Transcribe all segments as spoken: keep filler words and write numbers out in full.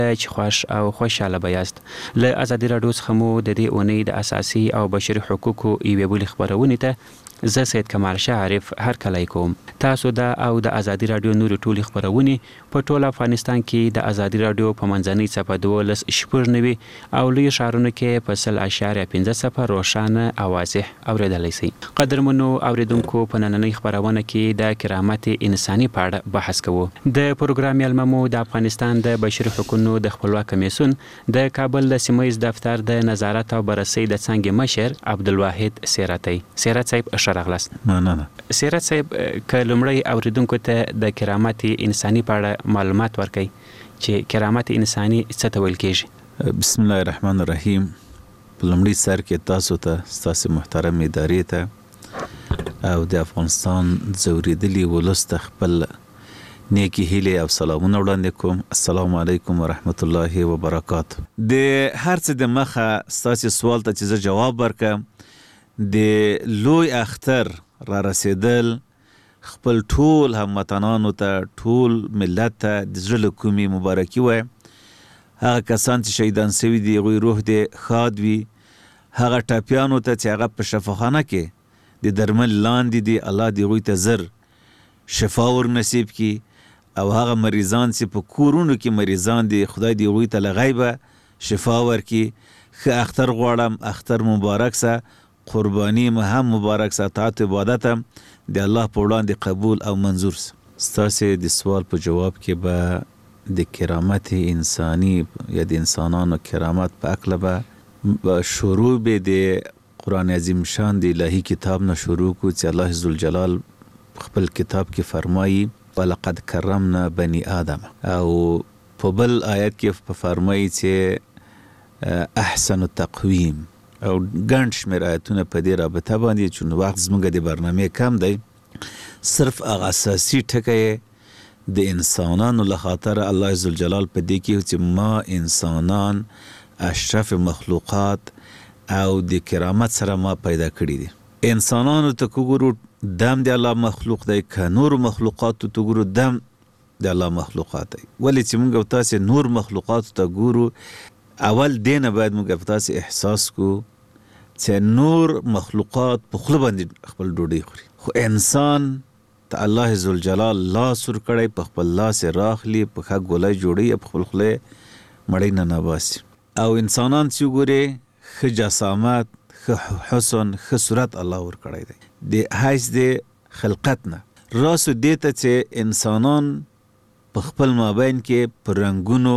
چې خوښ او خوشاله بیاست. له ازادي راډیو څخه مو د دې اونۍ د اساسي او بشري حقوقو یوې بلې خپرونې ته زه سید کمال شاه عارف هرکلی کوم. تاسو د او د ازادي راډیو نورې ټولې خپرونې په ټول افغانستان کې د ازادي راډیو په منځنۍ څپه دولس شپږ نوي او لوی ښارونو کې په سل اشاریه پنځه څپه روښانه او واضح اورېدلی شئ. قدرمنو اورېدونکو، په نننۍ خپرونه کې د کرامت انساني په اړه بحث کوو. د پروګرام میلمه مو د افغانستان د بشري حقوقو د خپلواک کمیسیون د کابل د سیمه ییز دفتر د نظارت او بررسۍ د څانګې مشر عبدالواحد سیرتی. سیرت صاحب ښه راغلاست. نه نه نه سیرت صاحب، که لومړی اوریدونکو ته د کرامت انساني په اړه معلومات ورکړئ چې کرامت انساني څه ته ویل کېږي. بسم الله الرحمن الرحیم. په لومړي سر کې تاسو ته ستاسو محترم ادارې ته او د افغانستان ځورېدلي ولس ته خپل نیکی هیلې او سلامونه وړاندې کوم. السلام علیکم ورحمت الله وبرکاته. د هر څه د مخه ستاسو سوال ته چې زه جواب ورکړم، د لوی اختر را رسیدل خپل ټول هموطنانو ته، ټول ملت ته د زړه له کومې مبارکي وایم. هغه کسان چې شهیدان سوي دي، هغوی روح دې ښاد وي. هغه ټپیانو ته چې هغه په شفاخانه کې د درمل لاندې دي، الله دې هغوی ته زر شفا ور نصیب کړي. او هغه مریضان چې په کورونو کې مریضان دي، خدای دې هغوی ته له غیبه شفا ورکړي. ښه اختر غواړم، اختر مبارک سه، قربانی مو هم مبارک سه، طاعت عبادت هم د الله په وړاندې قبول او منظور سه. ستاسې د سوال په جواب کې به د کرامت انساني یا د انسانانو کرامت په هکله به شروع به د قرآن عظیم شان د الهي کتاب نه شروع کو چې الله ذوالجلال خپل کتاب کې فرمایي ولقد کرمنا بني آدم، او په بل آیت کې په فرمایي چې احسن التقویم، او ګڼ شمېر آیتونه په دې رابطه باندې، چون وخت زموږ د برنامې کم دی. صرف هغه اساسي ټکی د انسانانو له خاطر الله ذوالجلال په دې کې چې ما انسانان اشرف مخلوقات او د کرامت سره ما پیدا کړي دي. انسانانو ته وګورو دم د الله مخلوق دی، که نور مخلوقاتو ته وګورو دم د الله مخلوقات دی. ولې چې موږ او تاسې نور مخلوقاتو ته ګورو، اول دینه باید موږ او تاسې احساس کو چې نور مخلوقات په خوله باندې خپل ډوډۍ خوري، خو انسان ته الله ذوالجلال لاس ور کړی، په خپل لاس یې راخلي، په ښه ګولی جوړوي، په خپل خوله مړۍ نه نباسي. او انسانان چې وګورې ښه جسامت، ښه حسن، ښه صورت الله ور کړی دی د حیث د خلقت نه. راسو دې ته چې انسانان په خپل مابین کې په رنګونو،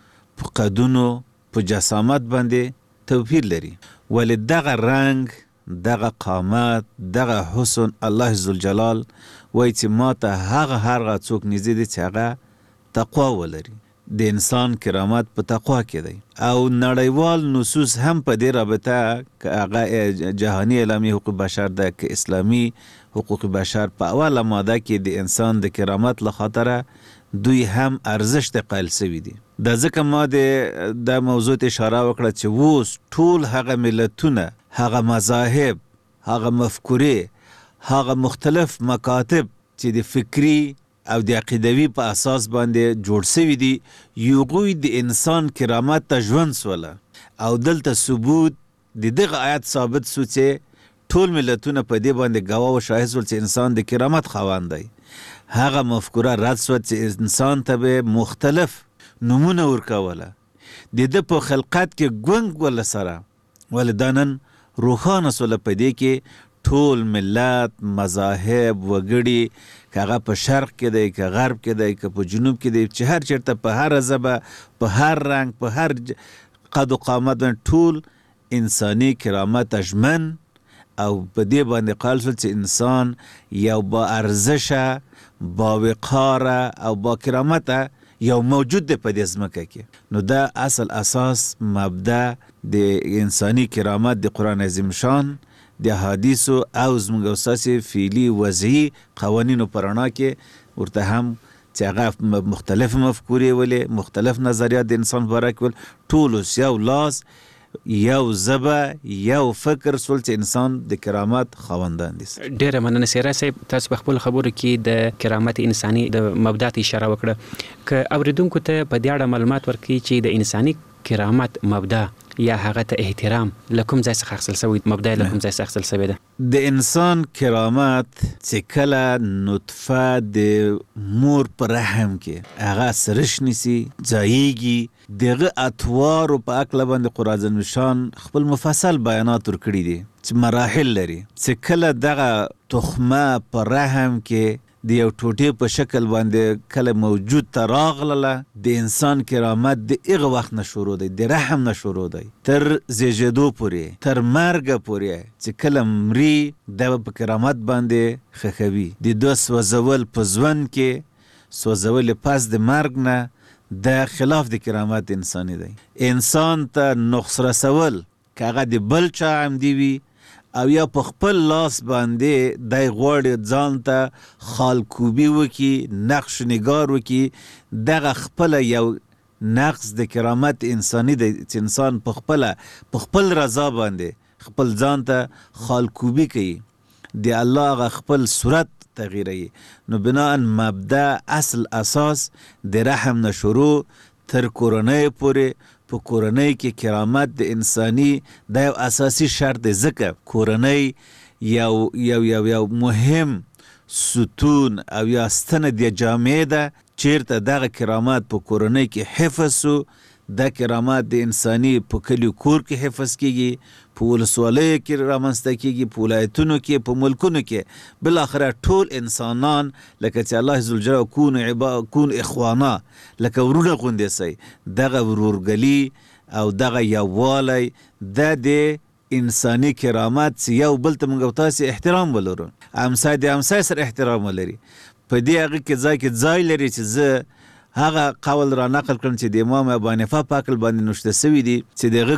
په قدونو، په جسامت باندې توپیر لري، ولی دغه رنگ، دغه قامت، دغه حسن الله ذوالجلال وایي چې ما ته هغه هغه څوک نږدې دی چې هغه تقوا ولري. د انسان کرامت په تقوا کې دی. او نړیوال نصوص هم په دې رابطه، که هغه جهانی اعلامیه حقوق بشر ده، که اسلامی حقوق بشر، په اوله ماده کې د انسان د کرامت له خاطره دوی هم ارزش ته قایل سوي دي. دا ځکه ما د د موضوع ته اشاره وکړه چې اوس ټول هغه ملتونه، هغه مذاهب، هغه مفکورې، هغه مختلف مکاتب چې د فکری او د عقیدوي په اساس باندې جوړ سوي دي، یوغوی د انسان کرامت ته ژوند سوله. او دلته ثبوت د دغه آیت ثابت سو چې ټول ملتونه په دې باندې ګواه او شاهد سول چې انسان د کرامت خاوند دی. هغه مفکوره رد سوه چې انسان ته به مختلف نمونه ورکوله، د ده په خلقت کې ګونګ وله سره، ولې دا نن روښانه سوله په دې کې ټول ملت، مذاهب، وګړي، که هغه په شرق کې دی، که غرب کې دی، که په جنوب کې دی، چې هر چېرته په هر ژبه، په هر رنګ، په هر قد و قامت باندې ټول انساني کرامت ژمن او په دې باندې قایل شول چې انسان یو با ارزشه، با وقاره او با کرامته یو موجود دی په دې ځمکه کې. نو دا اصل اساس مبدا د انساني کرامت د قرآن عظیم شان، د حدیثو او زموږ اساسي فعلي وضعي قوانینو په رڼا کې ورته هم چې هغه مختلف مفکورې ولې، مختلف نظریات د انسان باره کې ول، ټول اوس یو لاس یو ژبه یو فکر سول چې انسان د کرامت خاوندان دي. ډیره مننه سیرا صاحب، تاسو په خپل خبرو کې د کرامت انساني د مبدا ته اشاره وکړه. که اوریدونکو ته په دې اړه معلومات ورکړي چې د انساني کرامت مبدا یا هغه ته احترام لکم ځای څخه اخیستل شوی، مبدا لکم ځای څخه اخیستل شوی ده. د انسان کرامت چې کله نطفه د مور په رحم کې هغه سرش نیسي ځایږي، دغه اطوارو په عقله باندې قرآن نشان خپل مفصل بیانات ورکړي دي چې مراحل لري. چې کله دغه تخمه په رحم کې د یو ټوټې په شکل باندې کله موجود ته راغله، د انسان کرامت د هغه وخت نه شروع دی، د رحم نه شروع دی تر زیږېدو پورې، تر مرګه پورې چې کله مري د په کرامت باندې خښوي. د دوه سوځول په ژوند کې، سوځول پس د مرګ نه، د خلاف د کرامت انساني دی. انسان ته نقص رسول که هغه د بل چا عمدي وي او یا په خپل لاس باندې دای غوړ ځان ته خالکوبي وکي، نقش نگار وکي، دغه خپل یو نقص د کرامت انساني دی چې انسان په خپل په خپل رضا باندې خپل ځان ته خالکوبي کوي، د الله غ خپل صورت تغییروي. نو بناء مبدا اصل اساس د رحم نه شروع تر کورنۍ پورې. په کورنۍ کې کرامت د انساني د یو اساسي شرط دی، ځکه کورنۍ یو یو یو یو مهم ستون او یا ستنه د جامعې ده. چیرته دغه کرامت په کورنۍ کې حفظ سو، د کرامت د انساني په کلیو کور کې حفظ کیږي، په ولسوالیو کې رامنځته کیږي، په ولایتونو کې، په ملکونو کې، بل اخره ټول انسانان لکه چې الله ذوالجلال کون عبا کون اخوانا لکه ورونه غوندې سي، دغه ورورګلي او دغه یووالی د د انساني کرامت چې یو بل ته موږ تاسې احترام ولرو، امسای د امسای سره احترام ولري. په دې هغه کې ځای کې ځای لري چې زه هغه قول را نقل کړم چې د امام ابو حنیفه په عقل باندې نوشته سوي دي چې دغه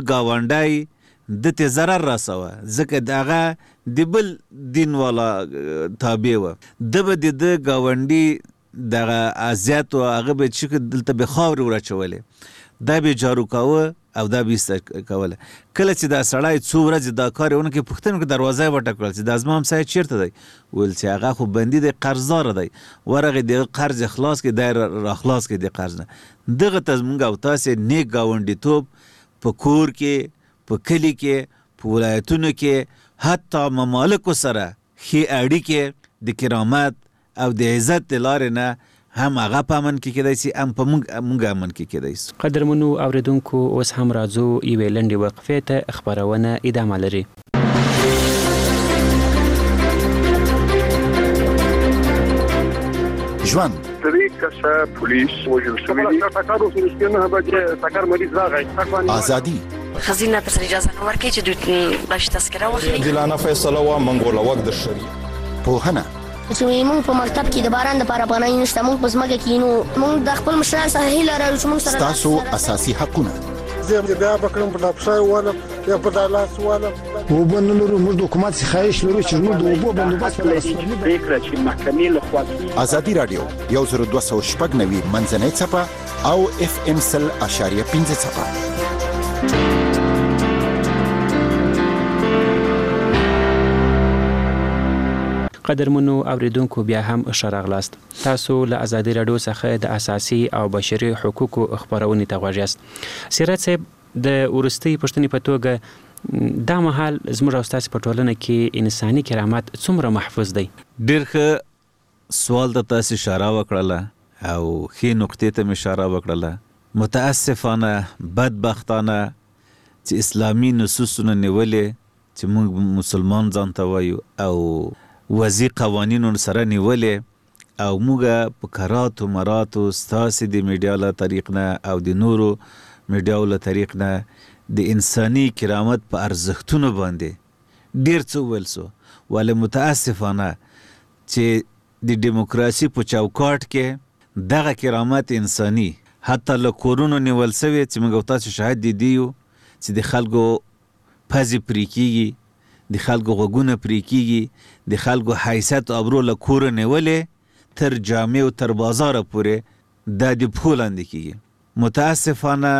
ګاونډی د ته ضرر رسوه، ځکه دغه د بل دین والا تابع و، د به د ده ګاونډي دغه اذیت و هغه به چې دلته به خاورې ورچولې، دا به جارو کاوه او دا به ایسته کوله. کله چې دا سړی څو ورځې دا کار یې ونه کړي، پوښتنه وکړه، دروازه یې وټکړل چې دا زما همسایه چېرته دی؟ ویل چې هغه خو بندي دی، قرضداره دی، ورغې دغه قرض یې خلاص کړي، دا یې را خلاص کړي د قرض نه. دغه ته زموږ او تاسې نیک ګاونډیتوب په کور کې، په کلي کې، په ولایتونو کې، حتی ممالکو سره ښې اړیکې د کرامت او د عزت د لارې نه هم هغه په امن کې کېدای شي، هم په موږ موږ امن کې کېدای شي. قدرمنو اوریدونکو، اوس هم راځو یوې لنډې وقفې ته، خپرونه ادامه لري. ژوند درې کسه پولیس وژل شوي دي. ټکر وشو چې نه به ټکر مریض راغی. ازادي خزینه تر اجازه نه ورکړي چې دوی باش تذکره واخلي. عادلانه فیصله وا منګول وخت د شری پوهنه چې موږ په مکتب کې د باران لپاره پناه نشته، موږ په ځمکه کې نو موږ د خپل مشران څخه هیله لرو چې موږ سره تاسو اساسي حقونه زه بیا بکرم په لاپشای والا یا په دالاس والا وبن لرو موږ د حکومت څخه خواهش لرو چې موږ د اوبو بندوبست ولرو. فکر چې محکمې له خوا ازادي رادیو یو زر دوه سوه شپږ نوي منځنۍ څپه او اف ام سل اشاریه پنځه څپه. قدرمنو اوریدونکو، بیا هم ښه راغلاست. تاسو له ازادي راډیو څخه د اساسي او بشري حقوقو خپرونې ته غوږ یاست. سیرت صاحب، د وروستۍ پوښتنې په توګه دا مهال زموږ او ستاسې په ټولنه کې انساني کرامت څومره محفوظ دی؟ ډېر ښه سوال ته تاسې اشاره وکړله او ښې نقطې ته مې اشاره وکړله. متاسفانه بدبختانه چې اسلامي نصوصونه نیولې چې موږ مسلمان ځان ته وایو او وضعي قوانینو سره نیولې او موږ په کراتو مراتو ستاسې د میډیا له طریق نه او د نورو میډیاو له طریق نه د انساني کرامت په ارزښتونو باندې ډېر څه وویل سو، ولې متاسفانه چې د ډیموکراسي په چوکاټ کې دغه کرامت انساني حتی له کورونو نیول سوی چې موږ تاسو شاهد دي دیو چې د خلکو پزې پرې کېږي، د خلکو غوږونه پرې کېږي، د خلکو حیثیت او ابرو له کوره نیولې تر جامع او تر بازاره پورې دا د پښو لاندې کېږي. متاسفانه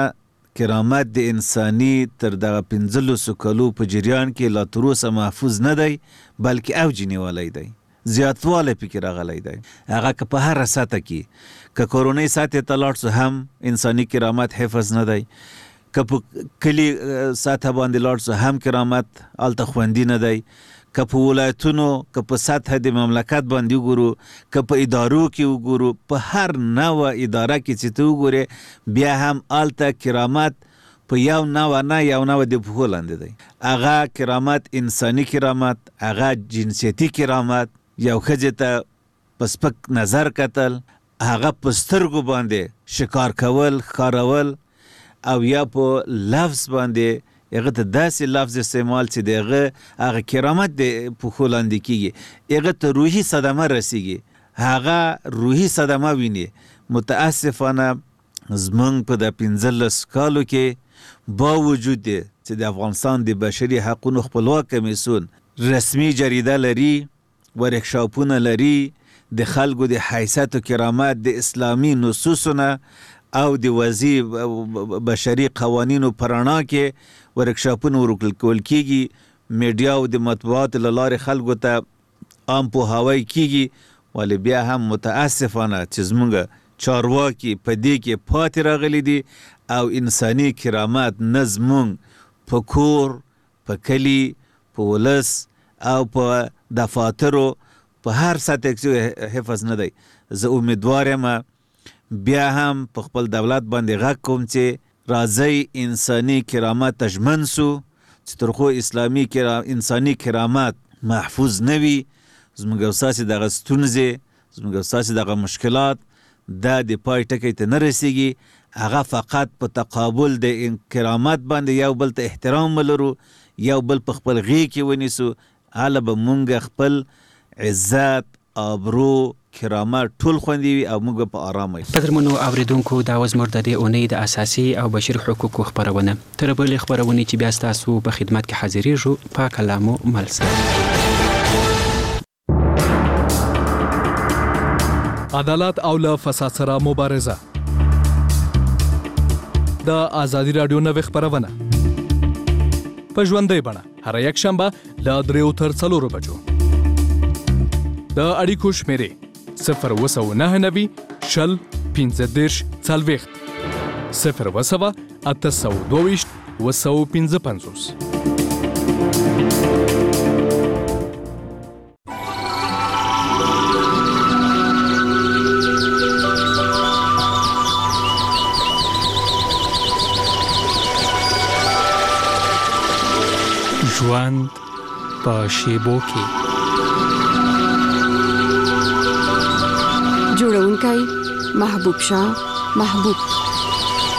کرامت د انساني تر دغه پنځلسو کلو په جریان کې لا تر اوسه محفوظ نه دی بلکې اوج نیولی دی، زیاتوالی پکې راغلی دی. هغه که په هره سطحه کې که کورنۍ سطحې ته لاړ سو هم انساني کرامت حفظ نه دی، که په کلي سطحه باندې لاړ سو هم کرامت هلته خوندي نه دی، که په ولایتونو که په سطحه د مملکت باندې وګورو که په ادارو کې وګورو، په هر نوع اداره کې چې ته وګورې بیا هم هلته کرامت په یو نوع نه یو نوع د پښو لاندې دی. هغه کرامت انساني کرامت، هغه جنسیتي کرامت، یو ښځې ته په سپک نظر کتل، هغه په سترګو باندې شکار کول، ښکارول، او یا په لفظ باندې هغه ته داسې لفظ استعمال چې د هغه هغه کرامت د پښو لاندې کېږي، هغه ته روحي صدمه رسیږي، هغه روحي صدمه ویني. متاسفانه زمونږ په د پنځلس کالو کې باوجود دی چې د افغانستان د بشري حقونو خپلواک کمیسیون رسمي جریده لري، ورکشاپونه لري، د خلکو د حیثیت و کرامت د اسلامي نصوصونه او د وضعي بشري قوانینو په رڼا کې ورکشاپونه ورکول کېږي، میډیا او د مطبوعاتو له لارې خلکو ته عام پوهاوی کېږي، ولې بیا هم متاسفانه چې زموږ چارواکي په دې کې پاتې راغلي دي او انساني کرامت نه زموږ په کور، په کلي، په ولس او په دفاترو په هر سطح کې حفظ نه دی. زه امیدوار یم بیا هم په خپل دولت باندې غږ کوم چې راځئ انساني کرامت ته ژمن سو، چې تر خو اسلامي کرام انساني کرامت محفوظ نه وي، زموږ او ستاسې دغه ستونزې، زموږ او ستاسې دغه مشکلات دا د پای ټکی ته نه رسیږي، هغه فقط په تقابل د کرامت باندې یو بل ته احترام ولرو، یو بل په خپل غېږ کې ونیسو، هله به مونږ خپل عزت، آبرو، کرامت ټول خوندي وي او موږ په آرام وي. قدرمنو اوریدونکو، دا و زموږ د دې اونۍ د اساسي او بشري حقوقو خپرونه. تر بلې خپرونې چې بیا ستاسو په خدمت کې حاضرېږو، په کلامو مل سره. عدالت او له فساد سره مبارزه. د آزادي رادیو نوې خپرونه په ژوندۍ بڼه هر یک شنبه له دریو تر څلورو بجو. د اړیکو شمیرې صفر اووه سوه نهه نوي شل پنځه دېرش څلوېښت، صفر اووه سوه اته سوه دوه ویشت اووه سوه پنځه پنځوس. ژوند په شیبو کې. جوړونکی محبوب شاه محبوب.